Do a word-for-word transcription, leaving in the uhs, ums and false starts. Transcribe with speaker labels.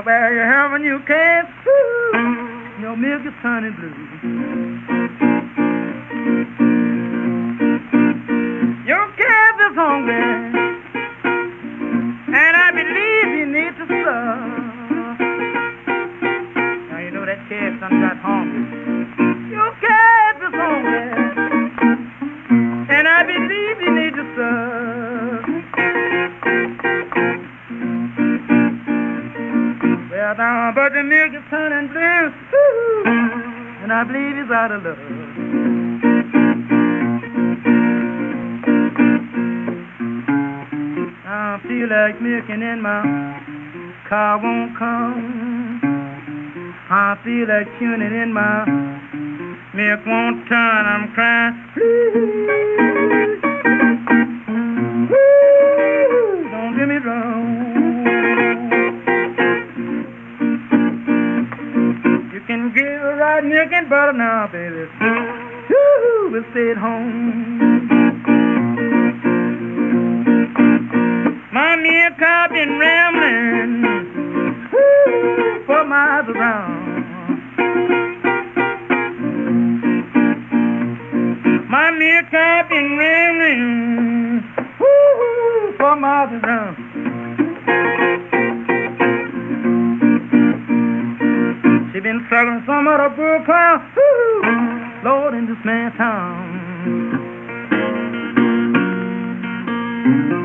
Speaker 1: where you have when you can't fool. Your milk is turning blue. Your calf is hungry, and I believe you need to serve. Now you know that calf done got hungry. Your calf is hungry, and I believe you need to serve. Well, now, but the milk is turning blue, and I believe he's out of love. I feel like milking and my car won't come. I feel like tuning in my milk won't turn. I'm crying. Please, please, don't get me wrong. You can give a right milk and butter now, baby. Woo, we'll stay at home. My milk car been rambling woo, for miles around. My milk car been rambling woo, for miles around. She been struggling some other brook clown, Lord, in this man's town.